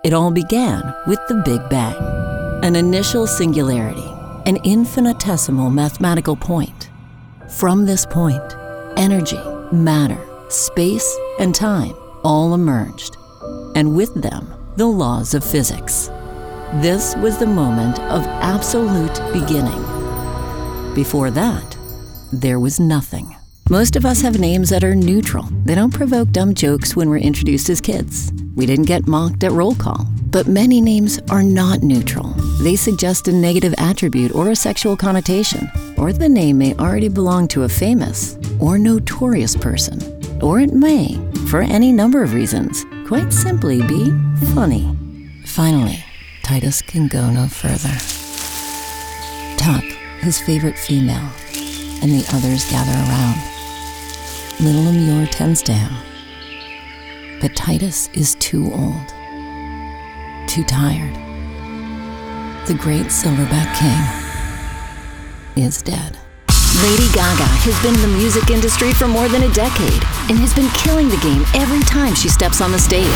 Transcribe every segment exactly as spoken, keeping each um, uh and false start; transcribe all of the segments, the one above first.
It all began with the Big Bang, an initial singularity, an infinitesimal mathematical point. From this point, energy, matter, space, and time all emerged, and with them, the laws of physics. This was the moment of absolute beginning. Before that, there was nothing. Most of us have names that are neutral. They don't provoke dumb jokes when we're introduced as kids. We didn't get mocked at roll call. But many names are not neutral. They suggest a negative attribute or a sexual connotation, or the name may already belong to a famous or notorious person. Or it may, for any number of reasons, quite simply be funny. Finally, Titus can go no further. Tuck, his favorite female, and the others gather around. Little Lemure tends to him. But Titus is too old, too tired. The great Silverback King is dead. Lady Gaga has been in the music industry for more than a decade and has been killing the game every time she steps on the stage.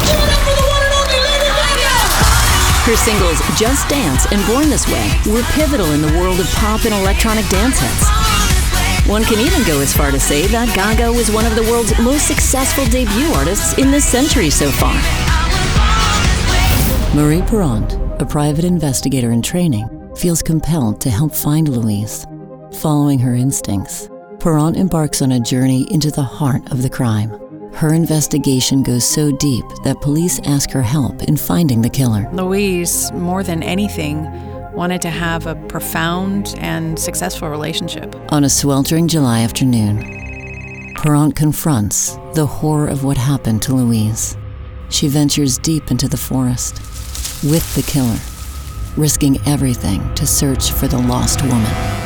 Her singles Just Dance and Born This Way were pivotal in the world of pop and electronic dance hits. One can even go as far to say that Gaga was one of the world's most successful debut artists in this century so far. Marie Perrant, a private investigator in training, feels compelled to help find Louise. Following her instincts, Perrant embarks on a journey into the heart of the crime. Her investigation goes so deep that police ask her help in finding the killer. Louise, more than anything, wanted to have a profound and successful relationship. On a sweltering July afternoon, Perrant confronts the horror of what happened to Louise. She ventures deep into the forest with the killer, risking everything to search for the lost woman.